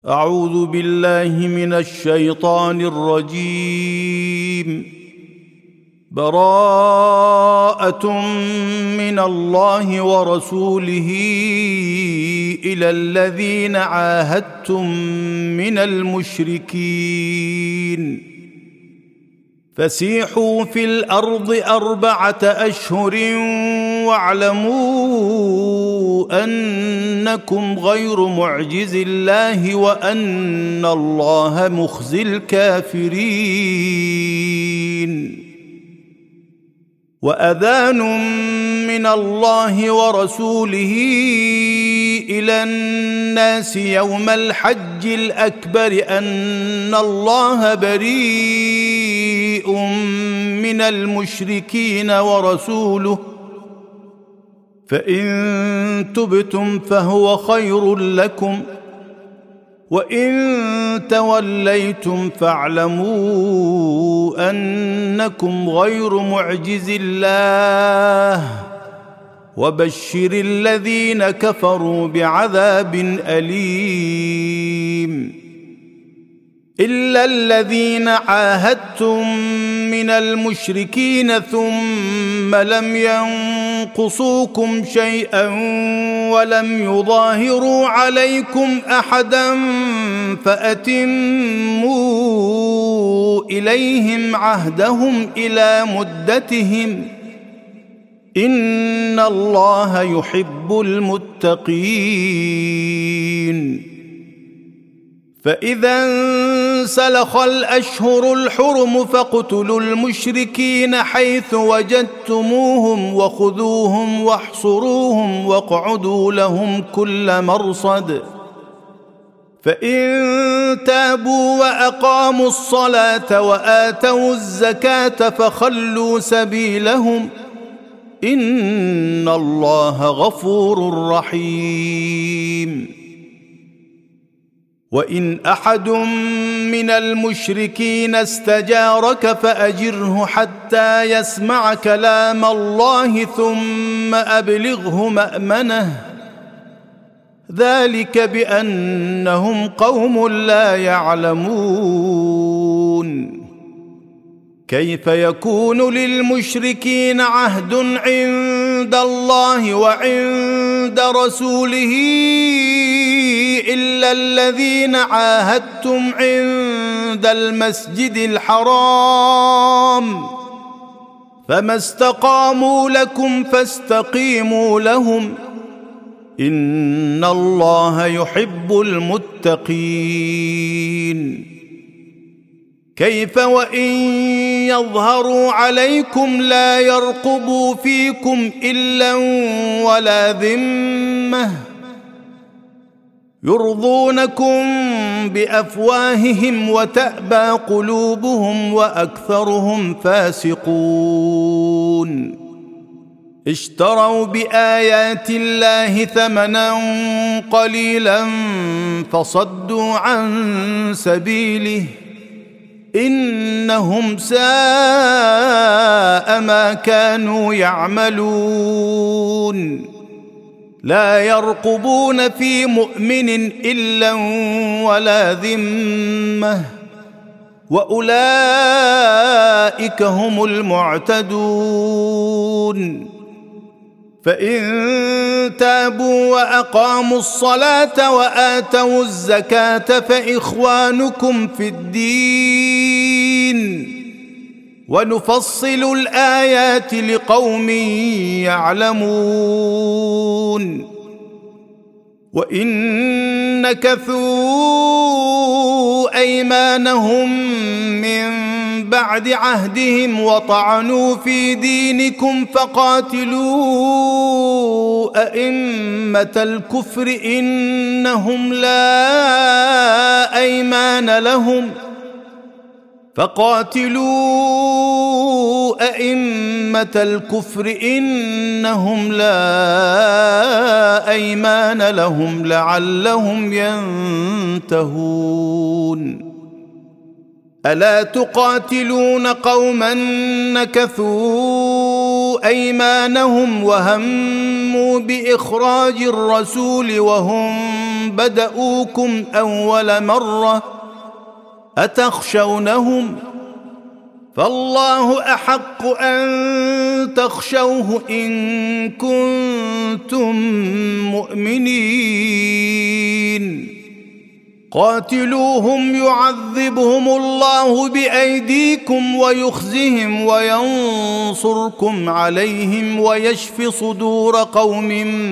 أعوذ بالله من الشيطان الرجيم. براءة من الله ورسوله إلى الذين عاهدتم من المشركين فسيحوا في الأرض 4 أشهر واعلموا أنكم غير معجز الله وأن الله مخزي الكافرين. وأذان من الله ورسوله إلى الناس يوم الحج الأكبر أن الله بريء من المشركين ورسوله فإن تبتم فهو خير لكم وإن توليتم فاعلموا أنكم غير معجز الله وبشر الذين كفروا بعذاب أليم. إلا الذين عاهدتم من المشركين ثم لم ينقصوكم شيئا ولم يظاهروا عليكم أحدا فأتموا إليهم عهدهم إلى مدتهم إن الله يحب المتقين. فإذا انسلخ الأشهر الحرم فاقتلوا المشركين حيث وجدتموهم وخذوهم واحصروهم واقعدوا لهم كل مرصد فإن تابوا وأقاموا الصلاة وآتوا الزكاة فخلوا سبيلهم إن الله غفور رحيم. وإن أحد من المشركين استجارك فأجره حتى يسمع كلام الله ثم أبلغه مأمنه ذلك بأنهم قوم لا يعلمون. كيف يكون للمشركين عهد عند الله وعند رسوله إلا الذين عاهدتم عند المسجد الحرام فما استقاموا لكم فاستقيموا لهم إن الله يحب المتقين. كيف وإن يظهروا عليكم لا يرقبوا فيكم إلا ولا ذمة يرضونكم بأفواههم وتأبى قلوبهم وأكثرهم فاسقون. اشتروا بآيات الله ثمنا قليلا فصدوا عن سبيله إنهم ساء ما كانوا يعملون. لا يرقبون في مؤمن إلا ولا ذمة وأولئك هم المعتدون. فإن تابوا وأقاموا الصلاة وآتوا الزكاة فإخوانكم في الدين ونفصل الآيات لقوم يعلمون. وإن نكثوا أيمانهم من بعد عهدهم وطعنوا في دينكم فقاتلوا أئمة الكفر إنهم لا أيمان لهم لعلهم ينتهون. ألا تقاتلون قوما نكثوا أيمانهم وهموا بإخراج الرسول وهم بدؤوكم أول مرة أتخشونهم فالله أحق أن تخشوه إن كنتم مؤمنين قاتلوهم يعذبهم الله بأيديكم ويخزهم وينصركم عليهم ويشف صدور قوم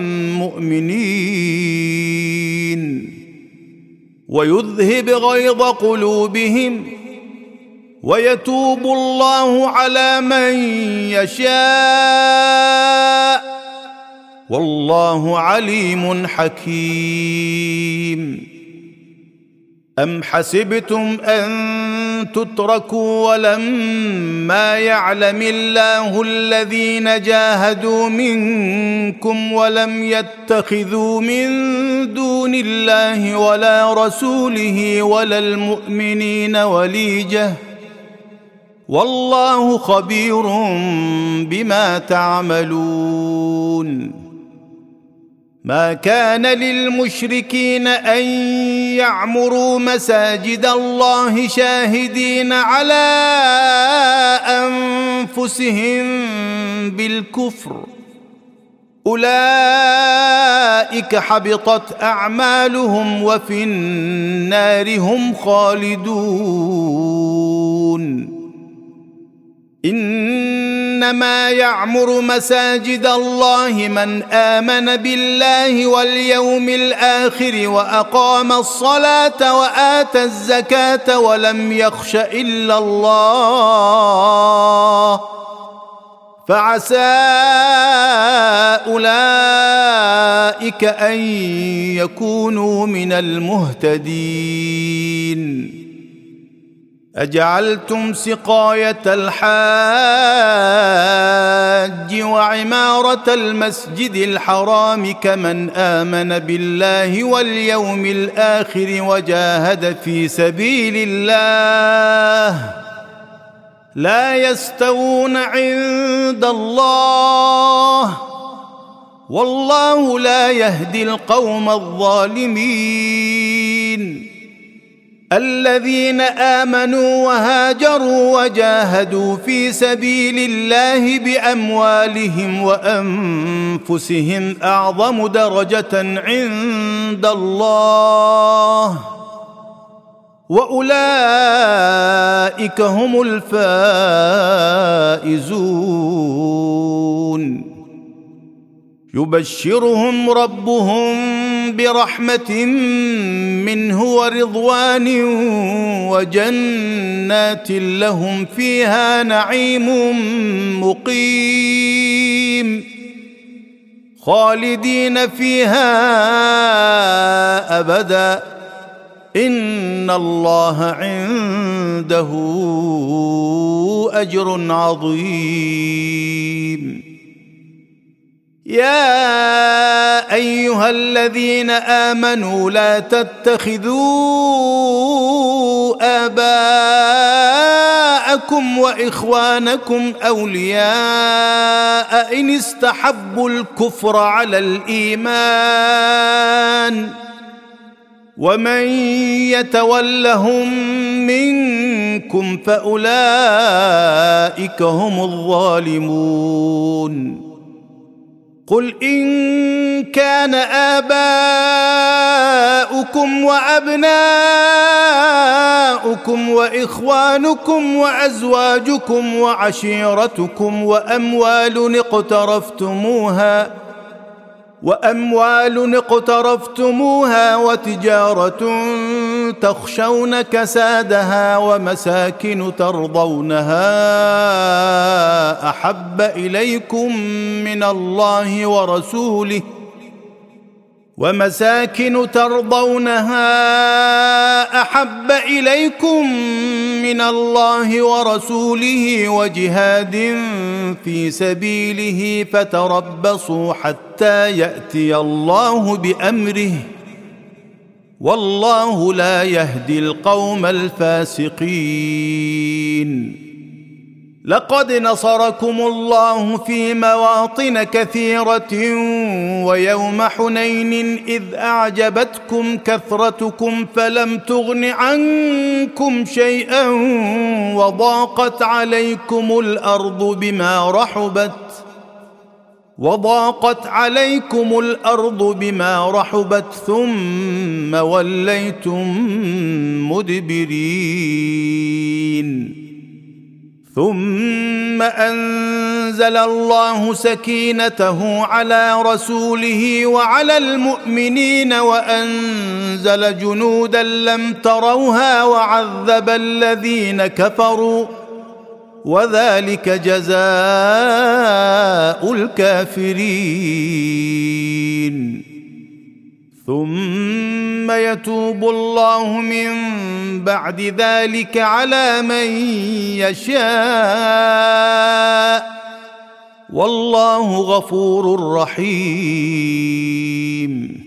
مؤمنين ويذهب غيظ قلوبهم ويتوب الله على من يشاء والله عليم حكيم أم حسبتم أن تتركوا ولما يعلم الله الذين جاهدوا منكم ولم يتخذوا من دون الله ولا رسوله ولا المؤمنين وليجة والله خبير بما تعملون ما كان للمشركين أن يعمروا مساجد الله شاهدين على أنفسهم بالكفر أولئك حبطت أعمالهم وفي النار هم خالدون إنما يعمر مساجد الله من آمن بالله واليوم الآخر وأقام الصلاة وآتى الزكاة ولم يخش إلا الله فعسى أولئك أن يكونوا من المهتدين أجعلتم سقاية الحاج وعمارة المسجد الحرام كمن آمن بالله واليوم الآخر وجاهد في سبيل الله لا يستوون عند الله والله لا يهدي القوم الظالمين الذين آمنوا وهاجروا وجاهدوا في سبيل الله بأموالهم وأنفسهم أعظم درجة عند الله وأولئك هم الفائزون يبشرهم ربهم برحمة منه ورضوان وجنات لهم فيها نعيم مقيم خالدين فيها أبدا إن الله عنده أجر عظيم يا أيها الذين آمنوا لا تتخذوا آباءكم وإخوانكم أولياء إن استحبوا الكفر على الإيمان ومن يتولهم منكم فأولئك هم الظالمون قل إن كان آباؤكم وأبناؤكم وإخوانكم وأزواجكم وعشيرتكم وأموال اقترفتموها وتجارة تخشون كسادها ومساكن ترضونها أحب إليكم من الله ورسوله وجهاد في سبيله فتربصوا حتى يأتي الله بأمره والله لا يهدي القوم الفاسقين لقد نصركم الله في مواطن كثيرة ويوم حنين إذ أعجبتكم كثرتكم فلم تغن عنكم شيئا وضاقت عليكم الأرض بما رحبت ثم وليتم مدبرين ثم أنزل الله سكينته على رسوله وعلى المؤمنين وأنزل جنودا لم تروها وعذب الذين كفروا وذلك جزاء الكافرين ثم يتوب الله من بعد ذلك على من يشاء والله غفور رحيم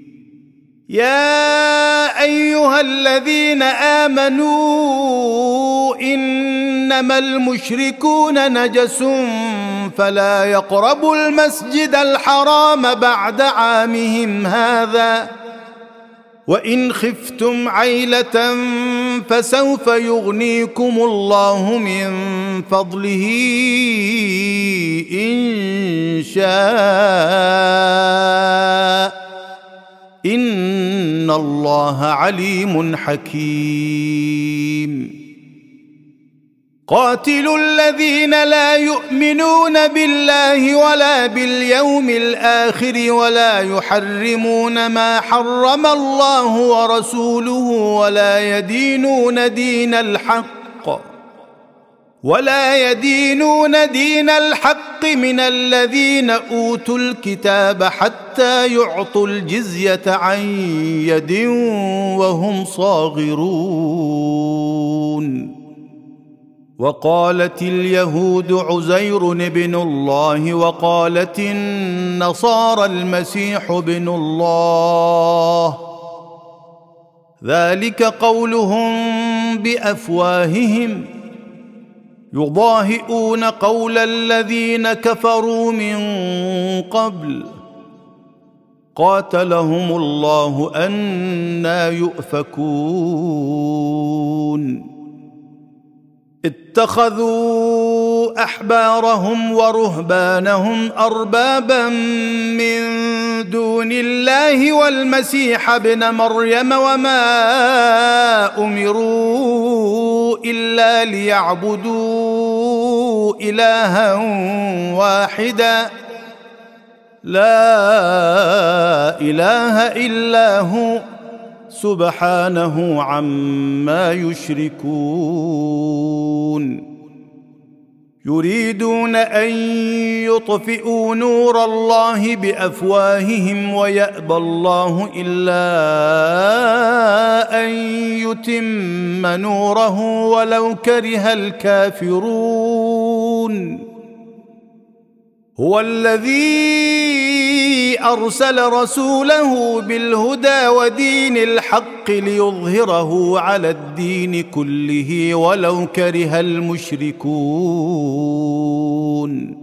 يا أيها الذين آمنوا إنما المشركون نجس فلا يقربوا المسجد الحرام بعد عامهم هذا وإن خفتم عيلة فسوف يغنيكم الله من فضله إن شاء إن الله عليم حكيم قاتلوا الذين لا يؤمنون بالله ولا باليوم الآخر ولا يحرمون ما حرم الله ورسوله ولا يدينون دين الحق من الذين أوتوا الكتاب حتى يعطوا الجزية عن يد وهم صاغرون وقالت اليهود عزير ابن الله وقالت النصارى المسيح ابن الله ذلك قولهم بأفواههم يضاهئون قول الذين كفروا من قبل قاتلهم الله أنى يؤفكون اتخذوا أحبارهم ورهبانهم أربابا من دون الله والمسيح ابن مريم وما أمروا إلا ليعبدوا إلها واحدا لا إله إلا هو سبحانه عما يشركون يريدون أن يطفئوا نور الله بأفواههم ويأبى الله إلا أن يتم نوره ولو كره الكافرون هو الذي أرسل رسوله بالهدى ودين الحق ليظهره على الدين كله ولو كره المشركون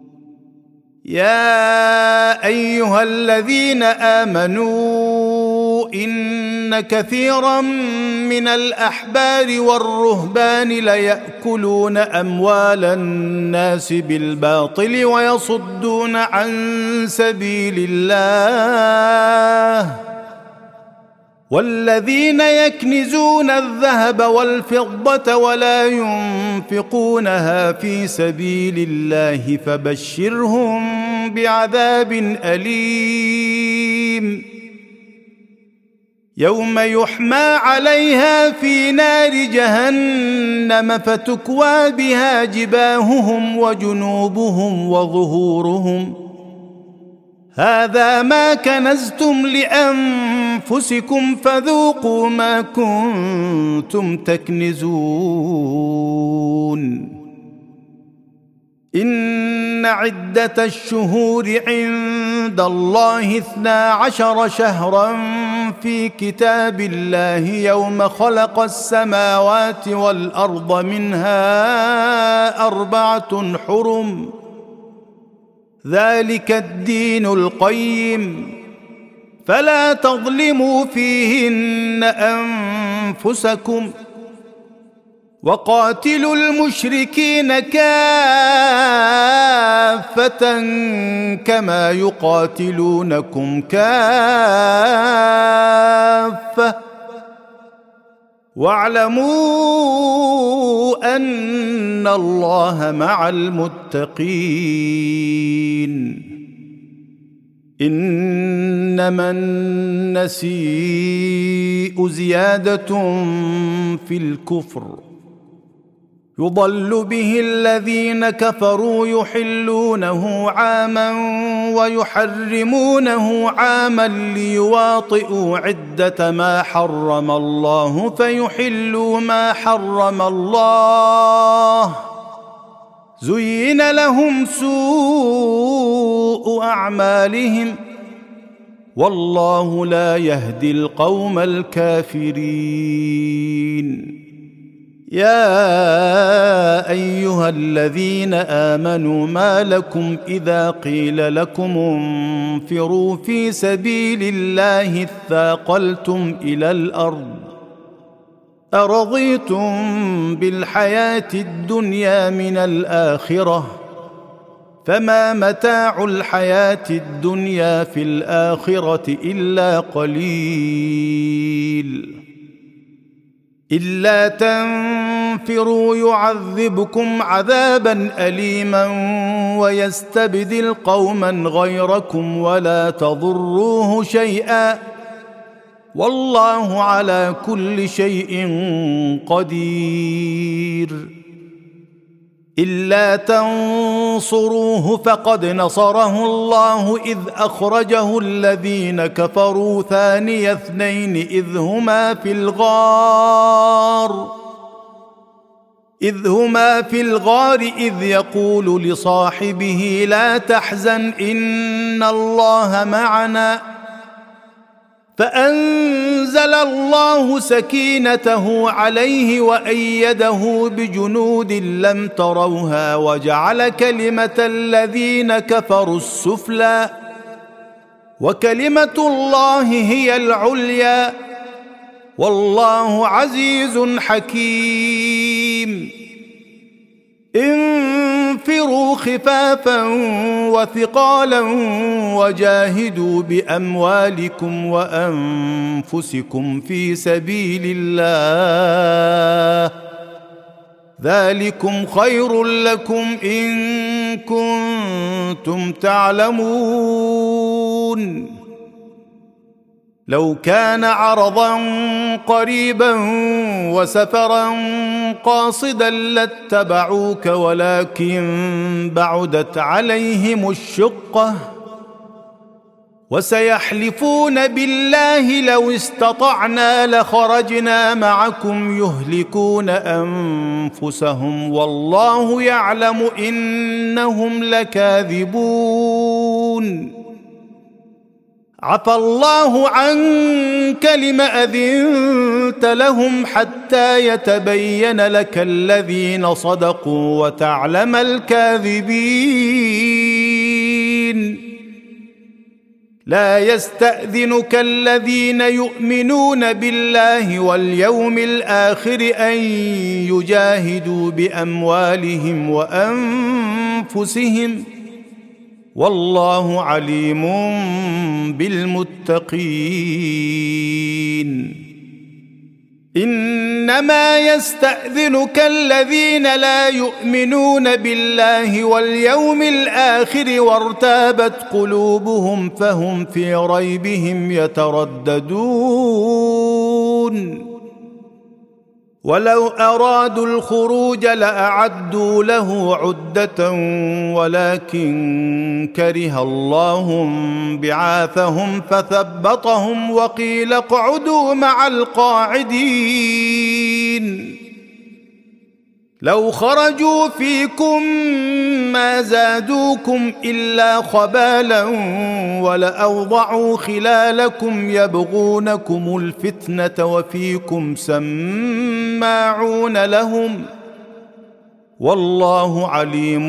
يا أيها الذين آمنوا إن كثيرا من الأحبار والرهبان ليأكلون أموال الناس بالباطل ويصدون عن سبيل الله والذين يكنزون الذهب والفضة ولا ينفقونها في سبيل الله فبشرهم بعذاب أليم يوم يحمى عليها في نار جهنم فتكوى بها جباههم وجنوبهم وظهورهم هذا ما كنزتم لأنفسكم فذوقوا ما كنتم تكنزون إن عدة الشهور عند الله 12 شهرا في كتاب الله يوم خلق السماوات والأرض منها 4 حرم ذلك الدين القيم فلا تظلموا فيهن أنفسكم وقاتلوا المشركين كافة كما يقاتلونكم كافة واعلموا أن الله مع المتقين إنما النسيء زيادة في الكفر يضل به الذين كفروا يحلونه عاما ويحرمونه عاما ليواطئوا عدة ما حرم الله فيحلوا ما حرم الله زين لهم سوء أعمالهم والله لا يهدي القوم الكافرين يا أيها الذين آمنوا ما لكم إذا قيل لكم انفروا في سبيل الله اثاقلتم إلى الأرض أرضيتم بالحياة الدنيا من الآخرة فما متاع الحياة الدنيا في الآخرة إلا قليل إلا تنفروا يعذبكم عذابا أليما ويستبدل قوما غيركم ولا تضروه شيئا والله على كل شيء قدير إلا تنصروه فقد نصره الله إذ أخرجه الذين كفروا ثاني اثنين إذ هما في الغار إذ يقول لصاحبه لا تحزن إن الله معنا فأنزل الله سكينته عليه وأيده بجنود لم تروها وجعل كلمة الذين كفروا السفلى وكلمة الله هي العليا والله عزيز حكيم انفروا خفافا وثقالا وجاهدوا بأموالكم وأنفسكم في سبيل الله ذلكم خير لكم إن كنتم تعلمون لو كان عرضا قريبا وسفرا قاصدا لاتبعوك ولكن بعدت عليهم الشقة وسيحلفون بالله لو استطعنا لخرجنا معكم يهلكون أنفسهم والله يعلم إنهم لكاذبون عفى الله عنك لم أذنت لهم حتى يتبين لك الذين صدقوا وتعلم الكاذبين لا يستأذنك الذين يؤمنون بالله واليوم الآخر أن يجاهدوا بأموالهم وأنفسهم والله عليم بالمتقين إنما يستأذنك الذين لا يؤمنون بالله واليوم الآخر وارتابت قلوبهم فهم في ريبهم يترددون ولو أرادوا الخروج لأعدوا له عدة ولكن كره الله بعاثهم فثبطهم وقيل اقعدوا مع القاعدين لو خرجوا فيكم ما زادوكم إلا خبالا ولأوضعوا خلالكم يبغونكم الفتنة وفيكم سماعون لهم والله عليم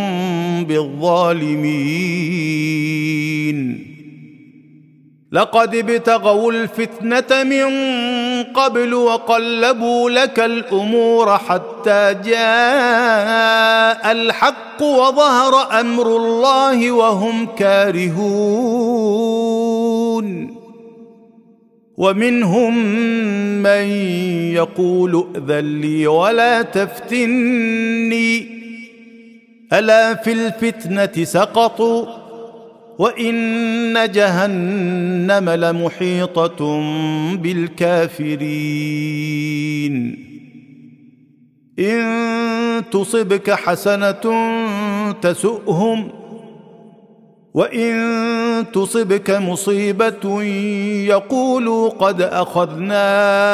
بالظالمين. لقد ابتغوا الفتنة من قبل وقلبوا لك الأمور حتى جاء الحق وظهر أمر الله وهم كارهون. ومنهم من يقول ائذن لي ولا تفتني ألا في الفتنة سقطوا وإن جهنم لمحيطة بالكافرين. إن تصبك حسنة تسؤهم وإن تصبك مصيبة يقولوا قد أخذنا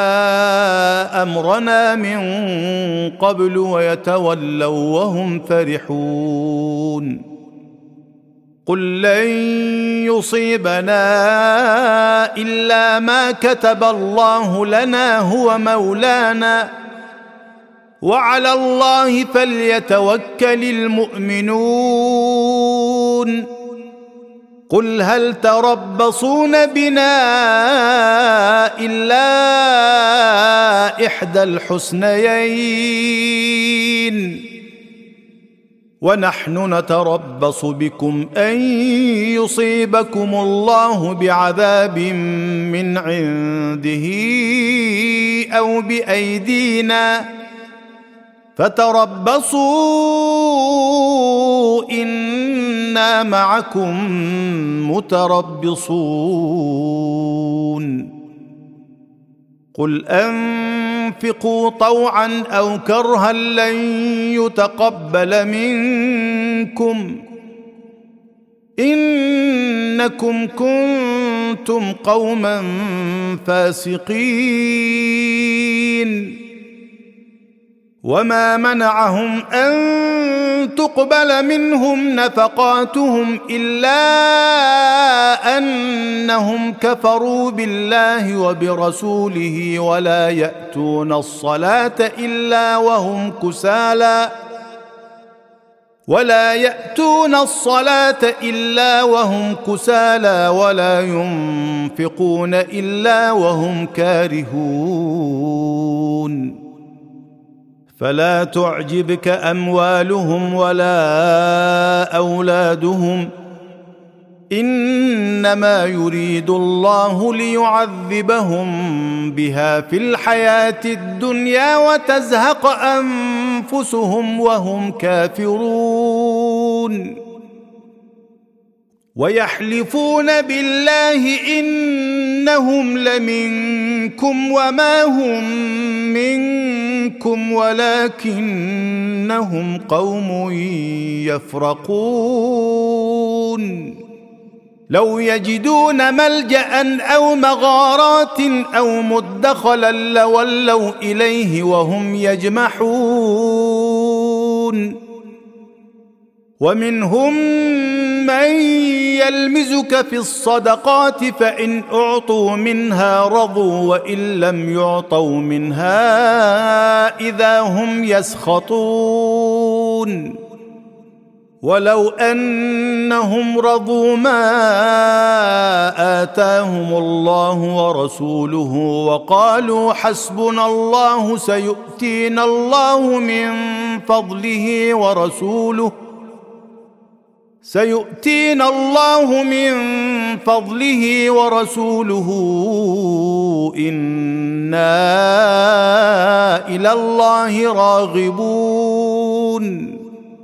أمرنا من قبل ويتولوا وهم فرحون. قل لن يصيبنا إلا ما كتب الله لنا هو مولانا وعلى الله فليتوكل المؤمنون. قل هل تربصون بنا إلا إحدى الحسنيين ونحن نتربص بكم أن يصيبكم الله بعذاب من عنده أو بأيدينا فتربصوا إنا معكم متربصون. قل أنفقوا طوعا أو كرها لن يتقبل منكم إنكم كنتم قوما فاسقين. وما منعهم أن تقبل منهم نفقاتهم إلا أنهم كفروا بالله وبرسوله ولا يأتون الصلاة إلا وهم كسالى ولا ينفقون إلا وهم كارهون. فلا تعجبك أموالهم ولا أولادهم إنما يريد الله ليعذبهم بها في الحياة الدنيا وتزهق أنفسهم وهم كافرون. ويحلفون بالله إنهم لمنكم وما هم منكم ولكنهم قوم يفرقون. لو يجدون ملجأ أو مغارات أو مدخلا لولوا إليه وهم يجمحون. ومنهم من يلمزك في الصدقات فإن أعطوا منها رضوا وإن لم يعطوا منها إذا هم يسخطون. ولو أنهم رضوا ما آتاهم الله ورسوله وقالوا حسبنا الله سيؤتينا الله من فضله ورسوله إنا إلى الله راغبون.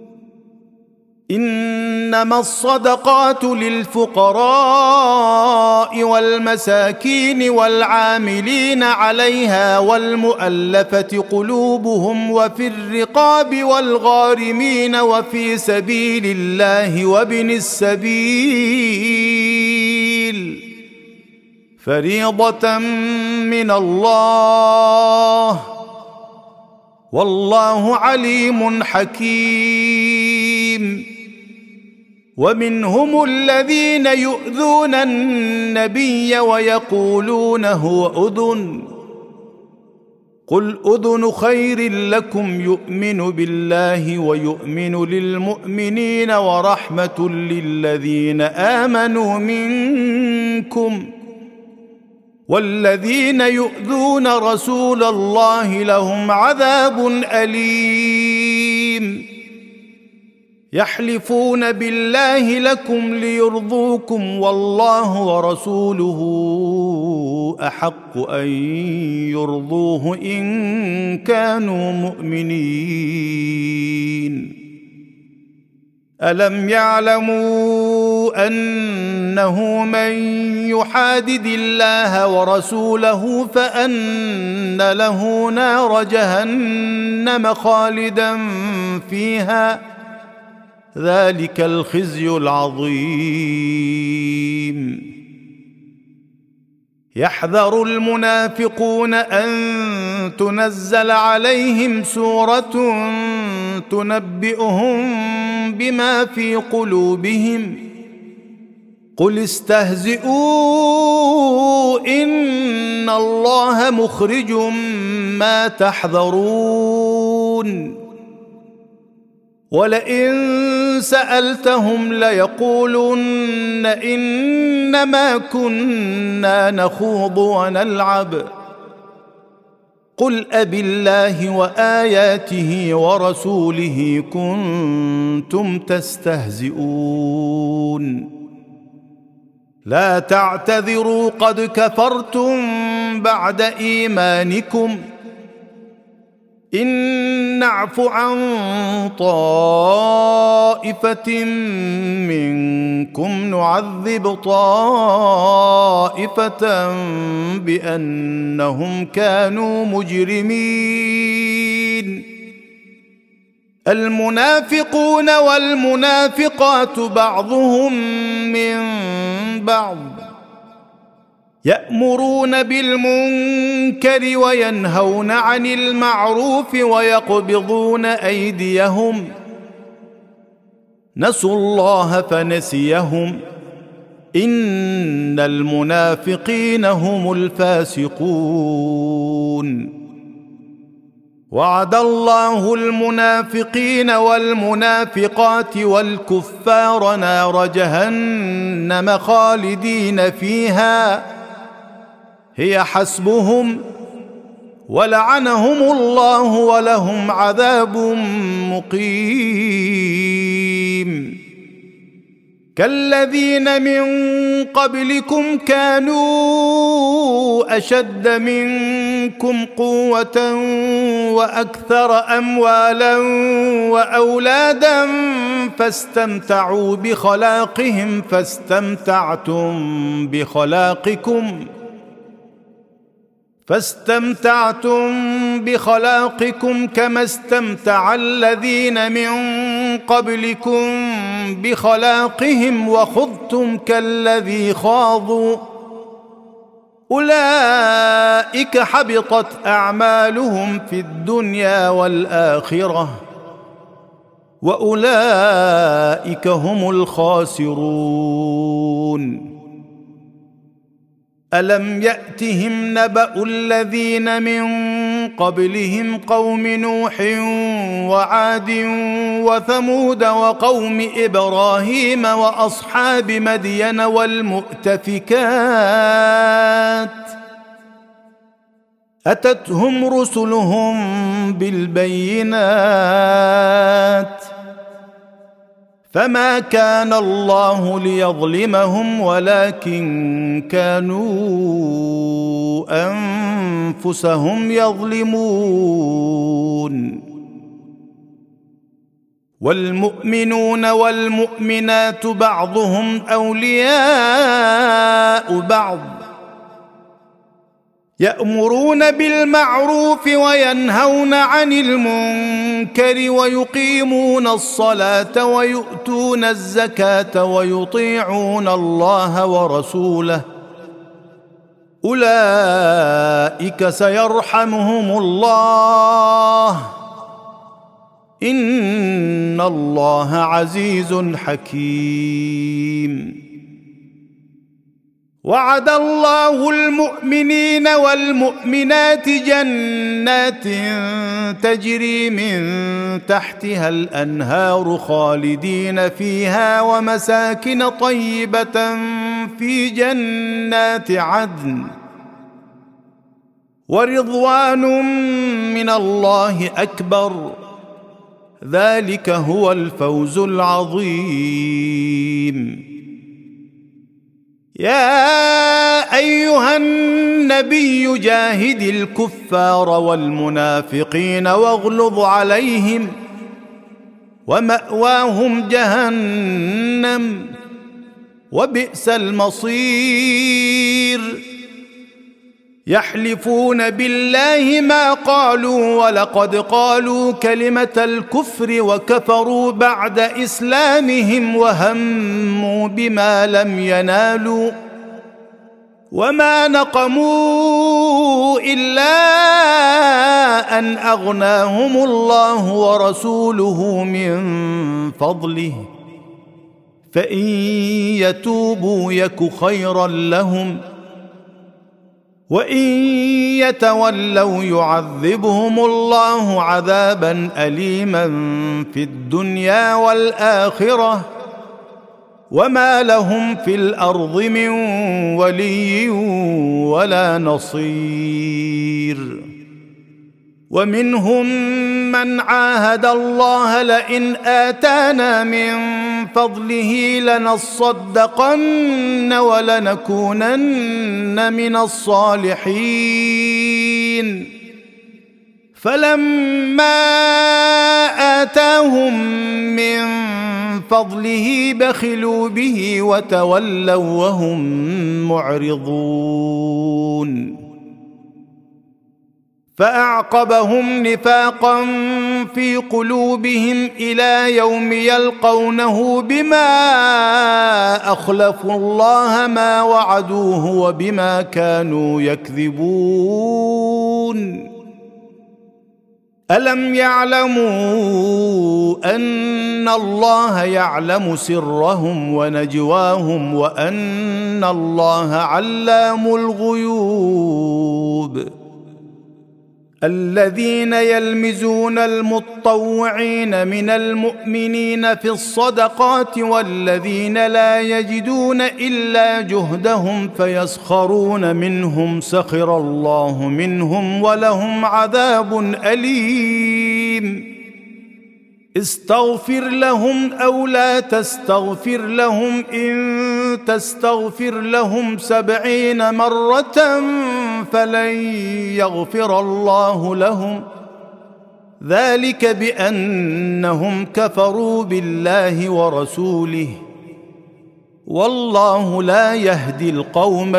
إنما الصدقات للفقراء والمساكين والعاملين عليها والمؤلفة قلوبهم وفي الرقاب والغارمين وفي سبيل الله وابن السبيل فريضة من الله والله عليم حكيم. ومنهم الذين يؤذون النبي ويقولون هو أذن، قل أذن خير لكم يؤمن بالله ويؤمن للمؤمنين ورحمة للذين آمنوا منكم، والذين يؤذون رسول الله لهم عذاب أليم. يحلفون بالله لكم ليرضوكم والله ورسوله أحق أن يرضوه إن كانوا مؤمنين. ألم يعلموا أنه من يحادد الله ورسوله فأن له نار جهنم خالدا فيها، ذلك الخزي العظيم. يحذر المنافقون أن تنزل عليهم سورة تنبئهم بما في قلوبهم، قل استهزئوا إن الله مخرج ما تحذرون. ولئن سألتهم ليقولن إنما كنا نخوض ونلعب، قل أبالله وآياته ورسوله كنتم تستهزئون. لا تعتذروا قد كفرتم بعد إيمانكم، إن نعف عن طائفة منكم نعذب طائفة بأنهم كانوا مجرمين. المنافقون والمنافقات بعضهم من بعض، يأمرون بالمنكر وينهون عن المعروف ويقبضون أيديهم، نسوا الله فنسيهم، إن المنافقين هم الفاسقون. وعد الله المنافقين والمنافقات والكفار نار جهنم خالدين فيها هي حسبهم، ولعنهم الله ولهم عذاب مقيم. كالذين من قبلكم كانوا أشد منكم قوة وأكثر أموالا وأولادا فاستمتعوا بخلاقهم فاستمتعتم بخلاقكم كما استمتع الذين من قبلكم بخلاقهم وخضتم كالذي خاضوا، أولئك حبطت أعمالهم في الدنيا والآخرة وأولئك هم الخاسرون. ألم يأتهم نبأ الذين من قبلهم قوم نوح وعاد وثمود وقوم إبراهيم وأصحاب مدين والمؤتفكات، أتتهم رسلهم بالبينات، فما كان الله ليظلمهم ولكن كانوا أنفسهم يظلمون. والمؤمنون والمؤمنات بعضهم أولياء بعض، يأمرون بالمعروف وينهون عن المنكر ويقيمون الصلاة ويؤتون الزكاة ويطيعون الله ورسوله أولئك سيرحمهم الله إن الله عزيز حكيم. وعد الله المؤمنين والمؤمنات جنات تجري من تحتها الأنهار خالدين فيها ومساكن طيبة في جنات عدن ورضوان من الله أكبر ذلك هو الفوز العظيم. يا أيها النبي جاهد الكفار والمنافقين واغلظ عليهم ومأواهم جهنم وبئس المصير. يحلفون بالله ما قالوا ولقد قالوا كلمة الكفر وكفروا بعد إسلامهم وهموا بما لم ينالوا وما نقموا إلا أن أغناهم الله ورسوله من فضله فإن يتوبوا يك خيرا لهم وإن يتولوا يعذبهم الله عذابا أليما في الدنيا والآخرة وما لهم في الأرض من ولي ولا نصير. ومنهم من عاهد الله لئن آتانا من فضله لنصدقن ولنكونن من الصالحين فلما آتاهم من فضله بخلوا به وتولوا وهم معرضون. فأعقبهم نفاقا في قلوبهم إلى يوم يلقونه بما أخلفوا الله ما وعدوه وبما كانوا يكذبون. ألم يعلموا أن الله يعلم سرهم ونجواهم وأن الله علام الغيوب. الذين يلمزون المطوعين من المؤمنين في الصدقات والذين لا يجدون إلا جهدهم فيسخرون منهم سخر الله منهم ولهم عذاب أليم. استغفر لهم أو لا تستغفر لهم إن تستغفر لهم 70 مرة فلن يغفر الله لهم ذلك بأنهم كفروا بالله ورسوله والله لا يهدي القوم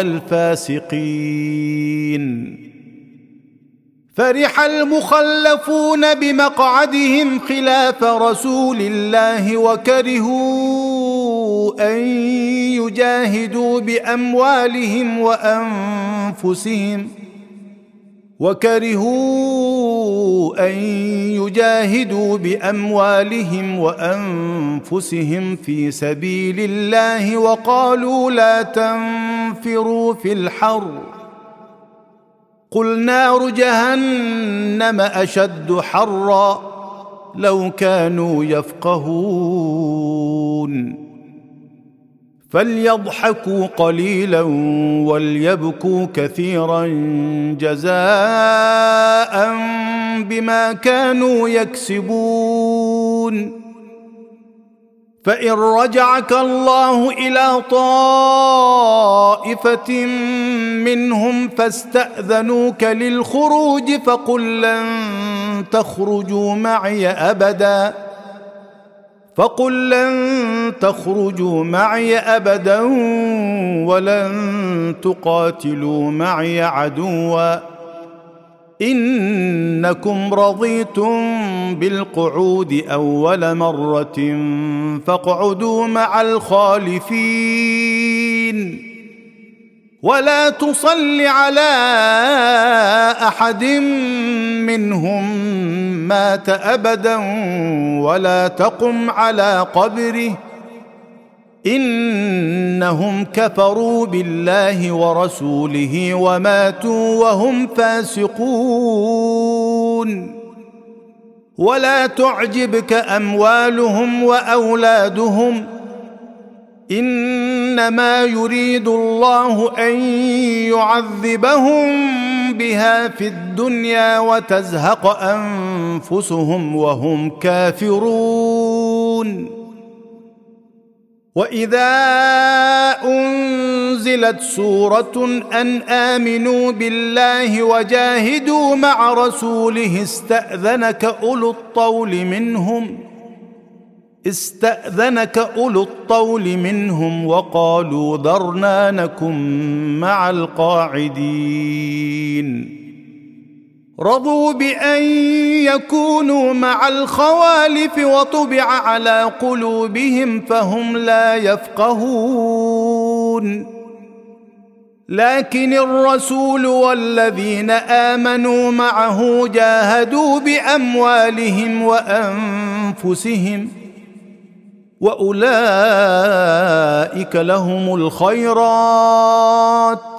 الفاسقين. فرح المخلفون بمقعدهم خلاف رسول الله وكرهوا أن يجاهدوا بأموالهم وأنفسهم في سبيل الله وقالوا لا تنفروا في الحر قل نار جهنم أشد حرا لو كانوا يفقهون. فليضحكوا قليلا وليبكوا كثيرا جزاء بما كانوا يكسبون. فإن رجعك الله إلى طائفة منهم فاستأذنوك للخروج فقل لن تخرجوا معي أبدا ولن تقاتلوا معي عدوا إنكم رضيتم بالقعود أول مرة فاقعدوا مع الخالفين. ولا تصل على أحد منهم مات أبدا ولا تقم على قبره إنهم كفروا بالله ورسوله وماتوا وهم فاسقون. ولا تعجبك أموالهم وأولادهم إنما يريد الله أن يعذبهم بها في الدنيا وتزهق أنفسهم وهم كافرون. وإذا أنزلت سورة أن آمنوا بالله وجاهدوا مع رسوله استأذنك أولو الطول منهم وقالوا ذرنا نكن مع القاعدين. رضوا بأن يكونوا مع الخوالف وطبع على قلوبهم فهم لا يفقهون. لكن الرسول والذين آمنوا معه جاهدوا بأموالهم وأنفسهم وأولئك لهم الخيرات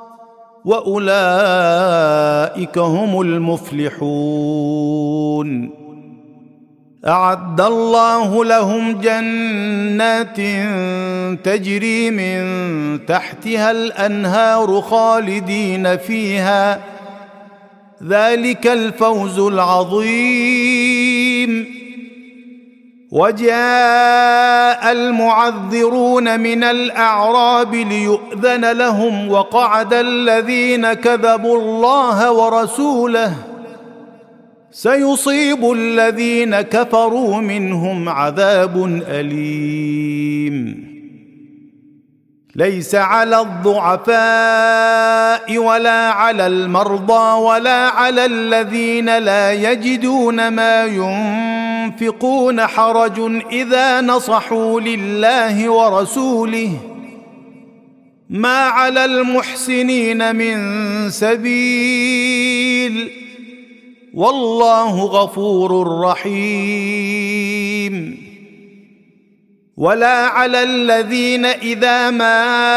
وأولئك هم المفلحون. أعد الله لهم جنات تجري من تحتها الأنهار خالدين فيها ذلك الفوز العظيم. وجاء المعذرون من الأعراب ليؤذن لهم وقعد الذين كذبوا الله ورسوله سيصيب الذين كفروا منهم عذاب أليم. ليس على الضعفاء ولا على المرضى ولا على الذين لا يجدون ما ينفقون حرج إذا نصحوا لله ورسوله ما على المحسنين من سبيل والله غفور رحيم. ولا على الذين إذا ما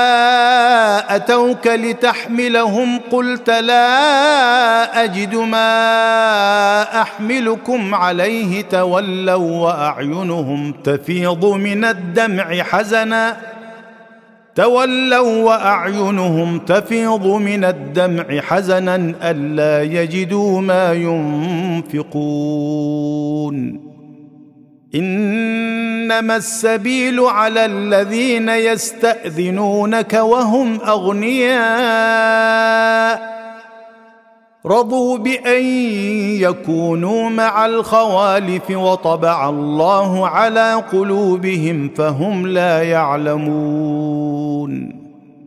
أتوك لتحملهم قلت لا أجد ما أحملكم عليه تولوا وأعينهم تفيض من الدمع حزنا ألا يجدوا ما ينفقون. إنما السبيل على الذين يستأذنونك وهم أغنياء رضوا بأن يكونوا مع الخوالف وطبع الله على قلوبهم فهم لا يعلمون.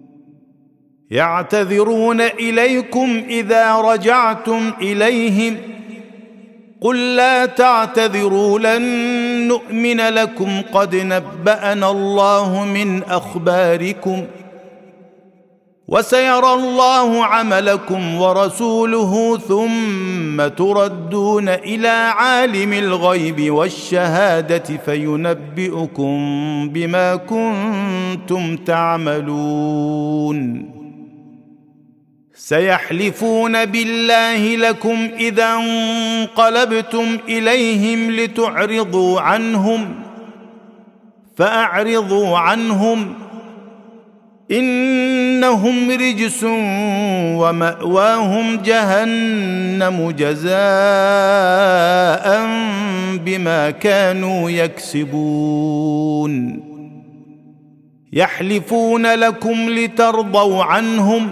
يعتذرون إليكم إذا رجعتم إليهم قل لا تعتذروا لن نؤمن لكم قد نبأنا الله من أخباركم وسيرى الله عملكم ورسوله ثم تردون إلى عالم الغيب والشهادة فينبئكم بما كنتم تعملون. سيحلفون بالله لكم إذا انقلبتم إليهم لتعرضوا عنهم فأعرضوا عنهم إنهم رجس ومأواهم جهنم جزاء بما كانوا يكسبون. يحلفون لكم لترضوا عنهم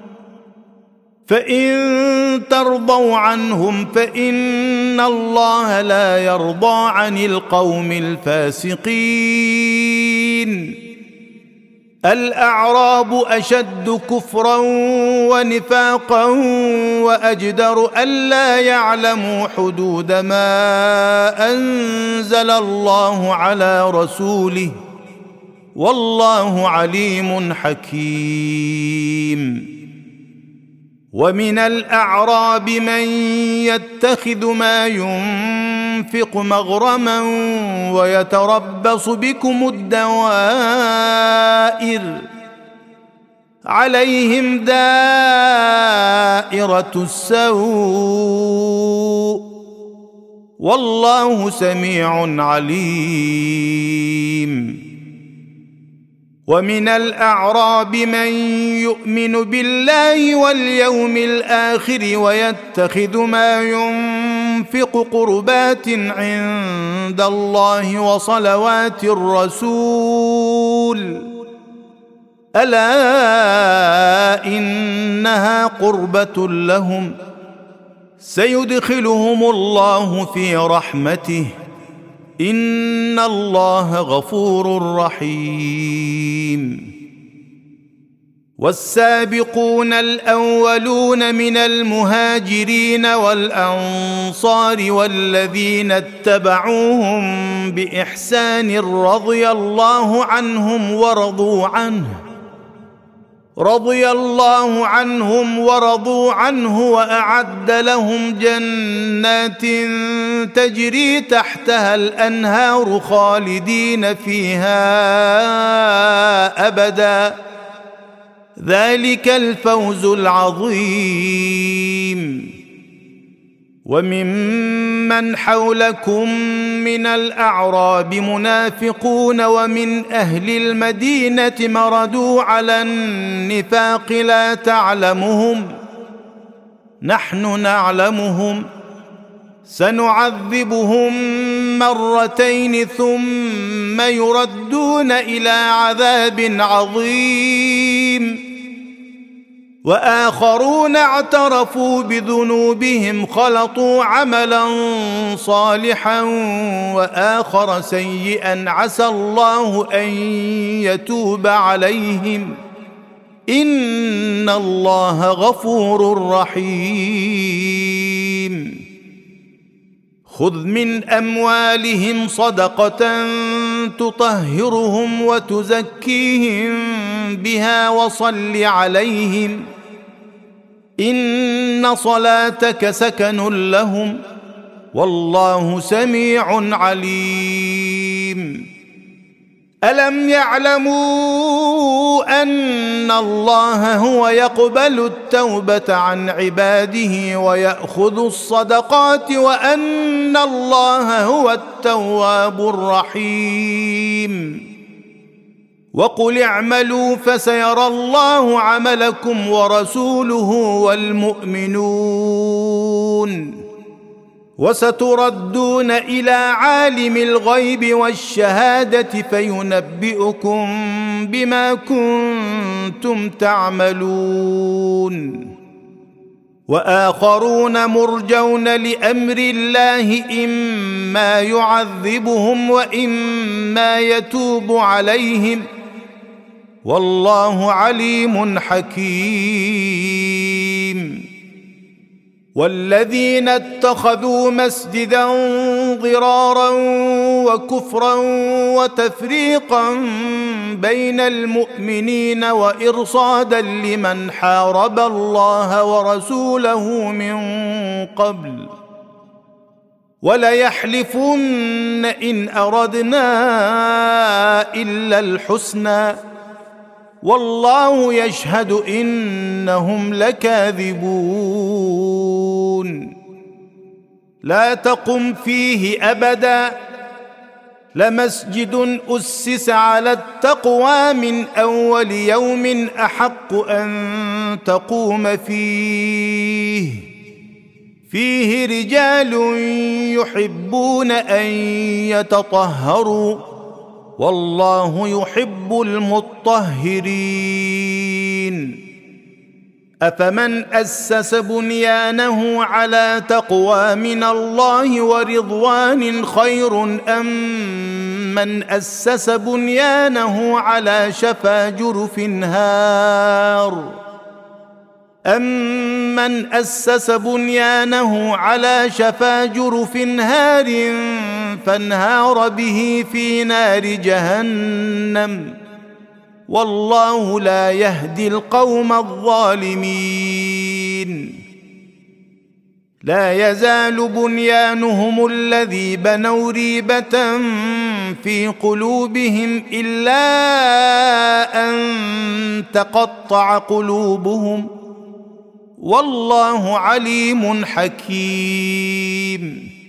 فإن ترضوا عنهم فإن الله لا يرضى عن القوم الفاسقين. الأعراب أشد كفرا ونفاقا وأجدر ألا يعلموا حدود ما أنزل الله على رسوله والله عليم حكيم. ومن الأعراب من يتخذ ما ينفق مغرما ويتربص بكم الدوائر عليهم دائرة السوء والله سميع عليم. ومن الأعراب من يؤمن بالله واليوم الآخر ويتخذ ما ينفق قربات عند الله وصلوات الرسول ألا إنها قربة لهم سيدخلهم الله في رحمته إن الله غفور رحيم. والسابقون الأولون من المهاجرين والأنصار والذين اتبعوهم بإحسان رضي الله عنهم ورضوا عنه وأعد لهم جنات تجري تحتها الأنهار خالدين فيها أبدا ذلك الفوز العظيم. وممن حولكم من الأعراب منافقون ومن أهل المدينة مردوا على النفاق لا تعلمهم نحن نعلمهم سنعذبهم مرتين ثم يردون إلى عذاب عظيم. وآخرون اعترفوا بذنوبهم خلطوا عملا صالحا وآخر سيئا عسى الله أن يتوب عليهم إن الله غفور رحيم. خذ من أموالهم صدقة تطهرهم وتزكيهم بها وصل عليهم إن صلاتك سكن لهم والله سميع عليم. ألم يعلموا أن الله هو يقبل التوبة عن عباده ويأخذ الصدقات وأن الله هو التواب الرحيم. وقل اعملوا فسيرى الله عملكم ورسوله والمؤمنون وستردون إلى عالم الغيب والشهادة فينبئكم بما كنتم تعملون. وآخرون مرجون لأمر الله إما يعذبهم وإما يتوب عليهم والله عليم حكيم. والذين اتخذوا مسجدا ضرارا وكفرا وتفريقا بين المؤمنين وإرصادا لمن حارب الله ورسوله من قبل وليحلفن إن أردنا إلا الحسنى والله يشهد إنهم لكاذبون. لا تقم فيه أبدا لمسجد أسس على التقوى من أول يوم أحق أن تقوم فيه رجال يحبون أن يتطهروا والله يحب المطهرين. أفمن أسس بنيانه على تقوى من الله ورضوان خير أم من أسس بنيانه على شفا جرف هار أمن أسس بنيانه على شفا جرف هار فانهار به في نار جهنم والله لا يهدي القوم الظالمين. لا يزال بنيانهم الذي بنوا ريبة في قلوبهم إلا أن تقطع قلوبهم، والله عليم حكيم.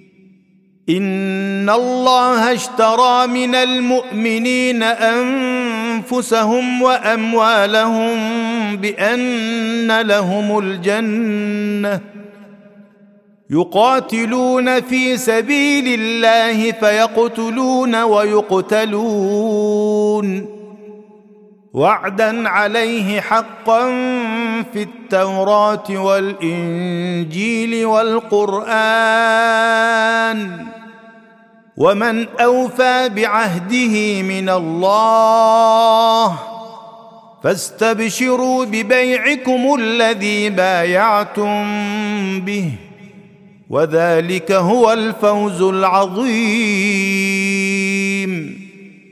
إن الله اشترى من المؤمنين أنفسهم وأموالهم بأن لهم الجنة، يقاتلون في سبيل الله فيقتلون ويقتلون، وعدا عليه حقا في التوراة والإنجيل والقرآن، ومن أوفى بعهده من الله، فاستبشروا ببيعكم الذي بايعتم به، وذلك هو الفوز العظيم.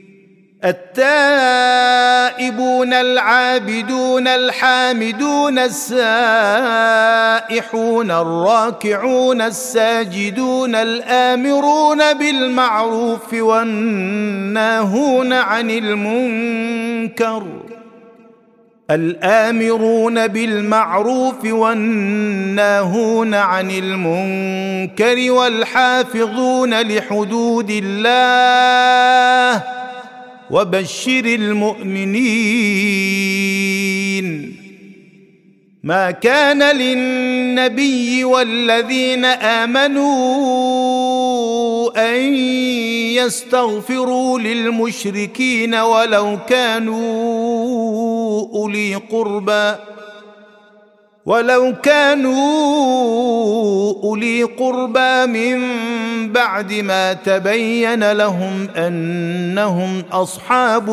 التائبون العابدون الحامدون السائحون الراكعون الساجدون الآمرون بالمعروف والناهون عن المنكر والحافظون لحدود الله، وبشر المؤمنين. ما كان للنبي والذين آمنوا أن يستغفروا للمشركين ولو كانوا أولي قربى من بعد ما تبين لهم أنهم أصحاب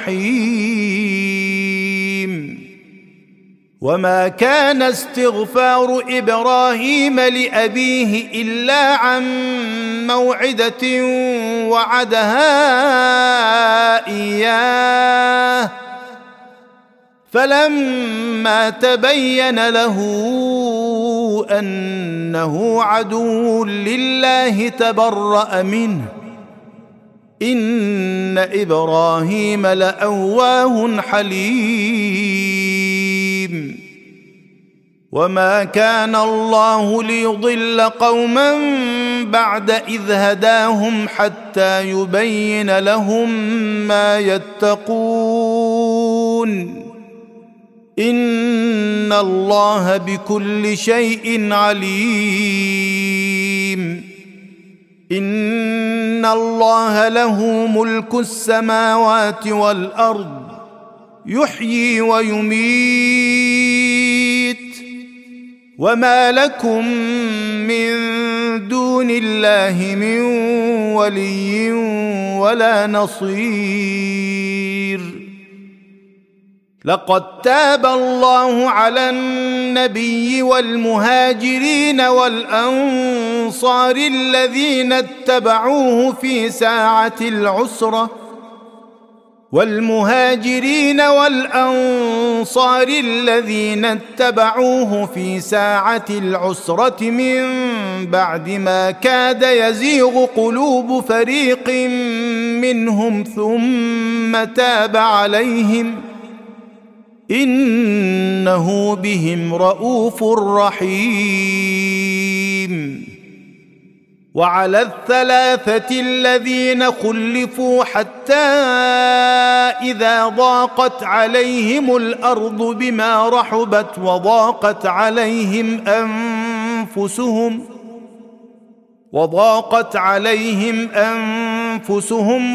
الجحيم. وما كان استغفار إبراهيم لأبيه إلا عن موعدة وعدها إياه، فلما تبين له أنه عدو لله تبرأ منه، إن إبراهيم لأواه حليم. وما كان الله ليضل قوما بعد إذ هداهم حتى يبين لهم ما يتقون، إن الله بكل شيء عليم. إن الله له ملك السماوات والأرض، يحيي ويميت، وما لكم من دون الله من ولي ولا نصير. لقد تاب الله على النبي والمهاجرين والأنصار الذين اتبعوه في ساعة العسرة من بعد ما كاد يزيغ قلوب فريق منهم ثم تاب عليهم، إنه بهم رءوف رحيم. وعلى الثلاثة الذين خلفوا حتى إذا ضاقت عليهم الأرض بما رحبت وضاقت عليهم أنفسهم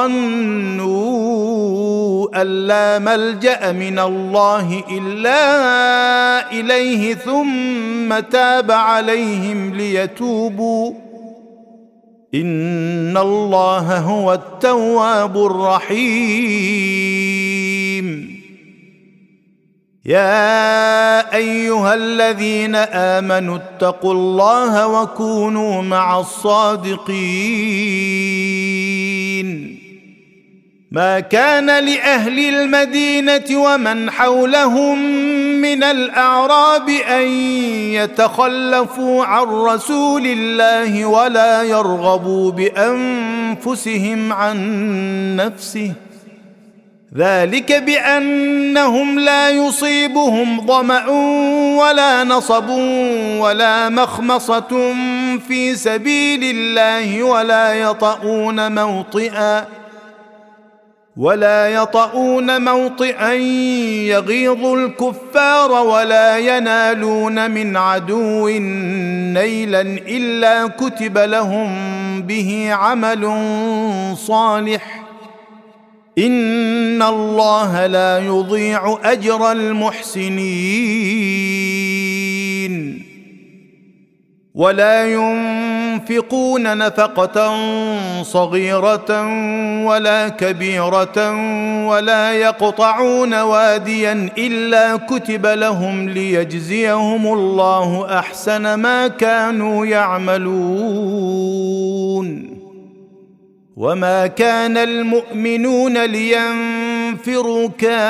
وظنوا أن لا ملجأ من الله إلا إليه ثم تاب عليهم ليتوبوا، إن الله هو التواب الرحيم. يا أيها الذين آمنوا اتقوا الله وكونوا مع الصادقين. ما كان لأهل المدينة ومن حولهم من الأعراب أن يتخلفوا عن رسول الله ولا يرغبوا بأنفسهم عن نفسه، ذلك بأنهم لا يصيبهم ظمأ ولا نصب ولا مخمصة في سبيل الله ولا يطؤون موطئا يغيظ الكفار ولا ينالون من عدو نيلا إلا كتب لهم به عمل صالح، إن الله لا يضيع أجر المحسنين. ولا ينفقون نفقة صغيرة ولا كبيرة ولا يقطعون واديا إلا كتب لهم ليجزيهم الله أحسن ما كانوا يعملون. وما كان المؤمنون لينفروا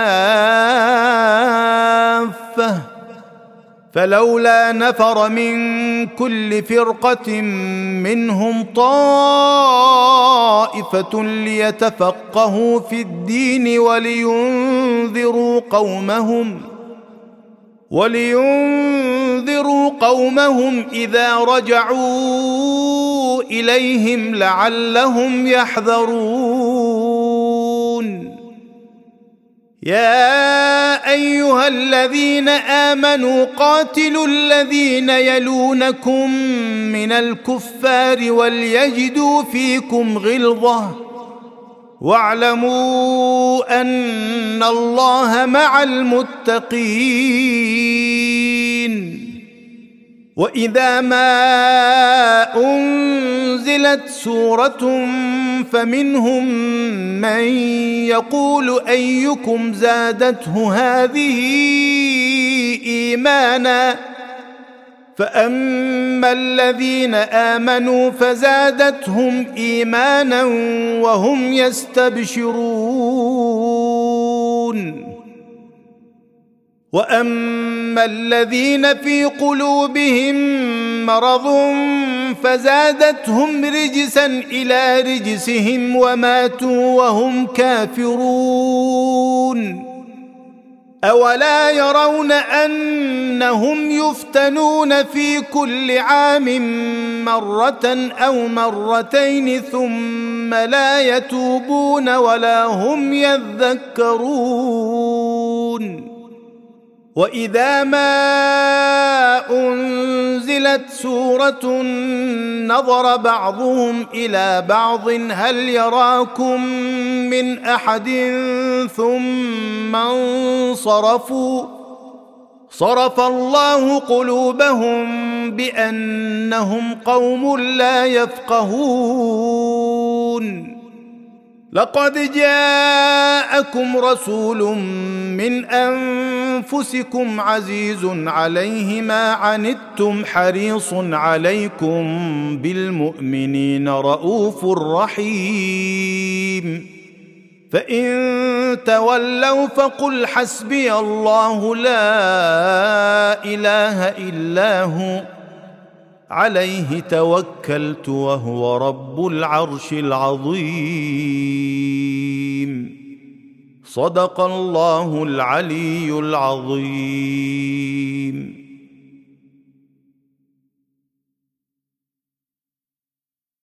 كافة فلولا نفر من كل فرقة منهم طائفة ليتفقهوا في الدين ولينذروا قومهم إذا رجعوا إليهم لعلهم يحذرون. يا أيها الذين آمنوا قاتلوا الذين يلونكم من الكفار وليجدوا فيكم غلظة واعلموا أن الله مع المتقين. وإذا ما أنزلت سورة فمنهم من يقول أيكم زادته هذه إيمانا، فأما الذين آمنوا فزادتهم إيمانا وهم يستبشرون. وأما الذين في قلوبهم مرض فزادتهم رجسا إلى رجسهم وماتوا وهم كافرون. أولا يرون أنهم يفتنون في كل عام مرة أو مرتين ثم لا يتوبون ولا هم يذكرون. وإذا ما أنزلت سورة نظر بعضهم إلى بعض هل يراكم من أحد ثم انصرفوا، صرف الله قلوبهم بأنهم قوم لا يفقهون. لقد جاءكم رسول من أنفسكم عزيز عليه ما عنتم حريص عليكم بالمؤمنين رؤوف رحيم. فإن تولوا فقل حسبي الله لا إله إلا هو عليه توكلت وهو رب العرش العظيم. صدق الله العلي العظيم.